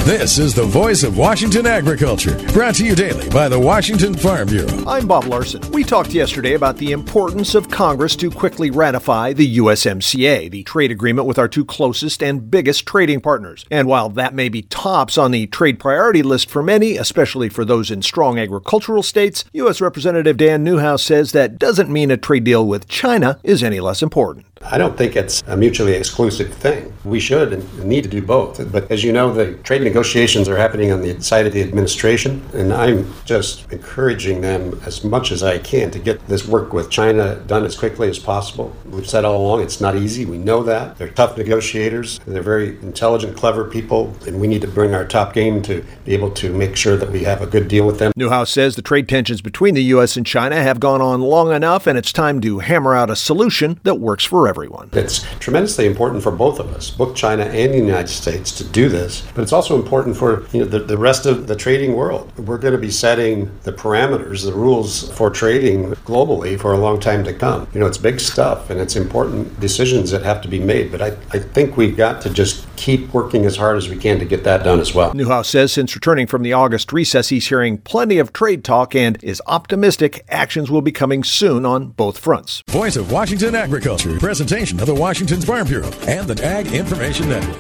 This is the voice of Washington agriculture, brought to you daily by the Washington Farm Bureau. I'm Bob Larson. We talked yesterday about the importance of Congress to quickly ratify the USMCA, the trade agreement with our two closest and biggest trading partners. And while that may be tops on the trade priority list for many, especially for those in strong agricultural states, U.S. Representative Dan Newhouse says that doesn't mean a trade deal with China is any less important. I don't think it's a mutually exclusive thing. We should and need to do both. But as you know, the trade negotiations are happening on the side of the administration, and I'm just encouraging them as much as I can to get this work with China done as quickly as possible. We've said all along it's not easy. We know that. They're tough negotiators. They're very intelligent, clever people, and we need to bring our top game to be able to make sure that we have a good deal with them. Newhouse says the trade tensions between the U.S. and China have gone on long enough, and it's time to hammer out a solution that works for everyone. It's tremendously important for both of us, both China and the United States, to do this. But it's also important for the rest of the trading world. We're going to be setting the parameters, the rules for trading globally for a long time to come. It's big stuff, and it's important decisions that have to be made. But I think we've got to just keep working as hard as we can to get that done as well. Newhouse says since returning from the August recess, he's hearing plenty of trade talk and is optimistic actions will be coming soon on both fronts. Voice of Washington agriculture, presentation of the Washington Farm Bureau and the Ag Information Network.